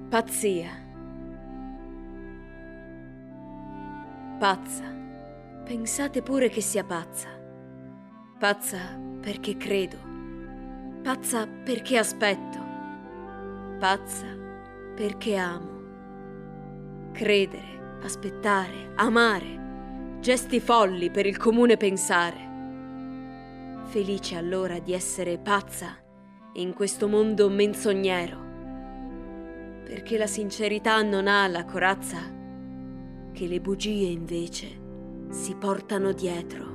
Pazzia. Pazza. Pensate pure che sia pazza. Pazza perché credo. Pazza perché aspetto. Pazza perché amo. Credere, aspettare, amare. Gesti folli per il comune pensare. Felice allora di essere pazza in questo mondo menzognero. Perché la sincerità non ha la corazza che le bugie invece si portano dietro.